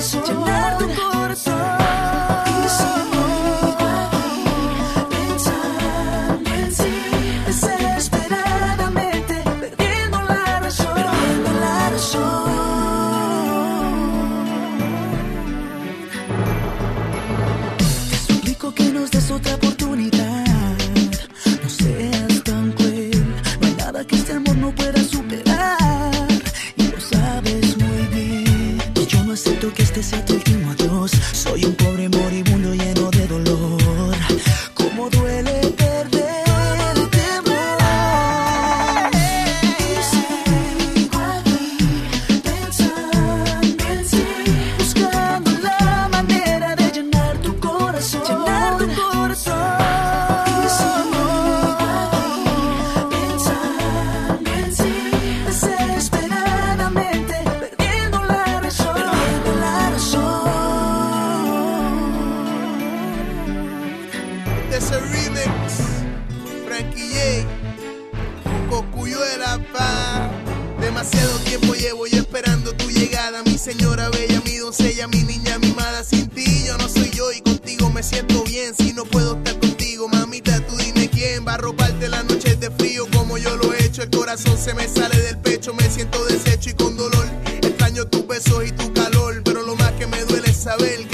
corazón, llenar tu corazón. Y sigo aquí, pensando en ti, desesperadamente, perdiendo la razón, perdiendo la razón. Te suplico que nos des otra oportunidad, no seas tan cruel, no hay nada que este amor no pueda superar, y lo sabes muy bien. Y yo no acepto que este sea tu último adiós, soy un pobre moribundo lleno de dolor, como duele perderte, amor. Y sigo aquí, pensando en ti, buscando la manera de llenar tu corazón, llenar tu corazón. Y sigo aquí, pensando en ti, desesperadamente, perdiendo la razón, perdiendo la razón. Este es el remix, Frankie J, Cocuyuela, pa. Demasiado tiempo llevo yo esperando tu llegada, mi señora bella, mi doncella, mi niña mimada. Sin ti yo no soy yo y contigo me siento bien. Si no puedo estar contigo, mamita, tú dime quién va a arroparte las noches de frío como yo lo he hecho. El corazón se me sale del pecho, me siento deshecho y con dolor. Extraño tus besos y tu calor, pero lo más que me duele es saber que